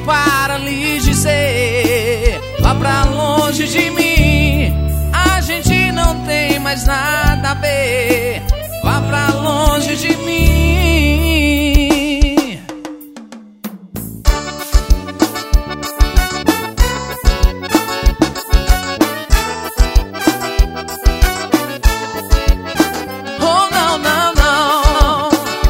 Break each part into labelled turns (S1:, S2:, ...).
S1: para lhe dizer: vá pra longe de mim, a gente não tem mais nada a ver. Vá pra longe de mim. Oh, não, não, não.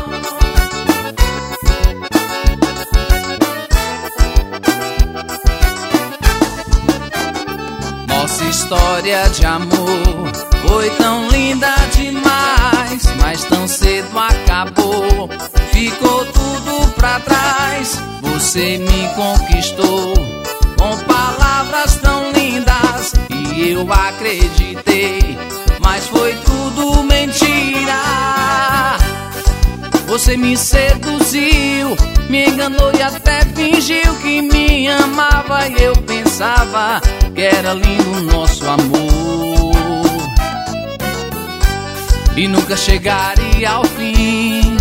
S1: Nossa história de amor foi tão linda demais, mas tão cedo acabou. Ficou tudo pra trás. Você me conquistou com palavras tão lindas e eu acreditei, mas foi tudo mentira. Você me seduziu, me enganou e até fingiu que me amava. E eu pensava que era lindo o nosso amor e nunca chegaria ao fim.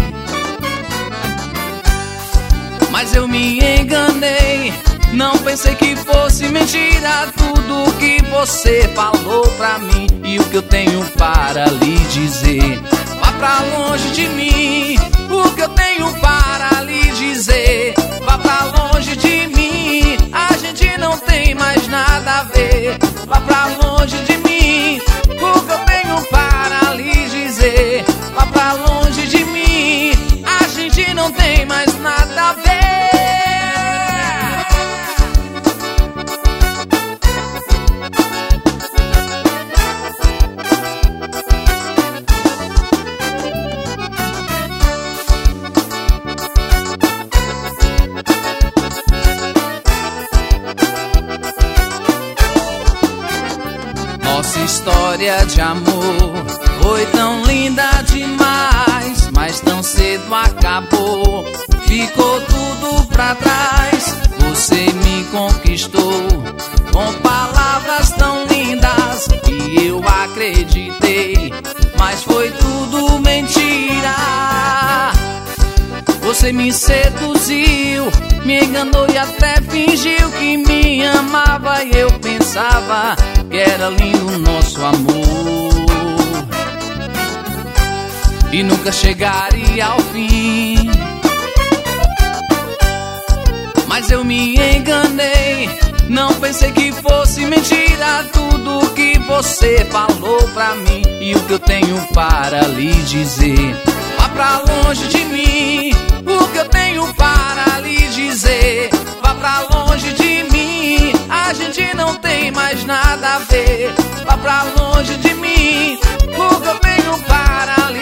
S1: Mas eu me enganei, não pensei que fosse mentira tudo que você falou pra mim e o que eu tenho para lhe dizer. Vá pra longe de mim, o que eu tenho para lhe dizer. Vá pra longe de mim, a gente não tem mais nada a ver. Vá pra longe de mim, o que eu tenho para lhe dizer. Vá pra longe de mim, a gente não tem mais nada a ver. Nossa história de amor foi tão linda demais, mas tão cedo acabou. Ficou tudo pra trás. Você me conquistou com palavras tão lindas e eu acreditei, mas foi tudo mentira. Você me seduziu, me enganou e até fingiu que me amava. E eu pensava que era lindo o nosso amor e nunca chegaria ao fim. Mas eu me enganei, não pensei que fosse mentira tudo que você falou pra mim e o que eu tenho para lhe dizer. Vá pra longe de mim, o que eu tenho para lhe dizer. Vá pra longe de mim, a gente não tem mais nada a ver. Vá pra longe de mim, o que eu tenho para lhe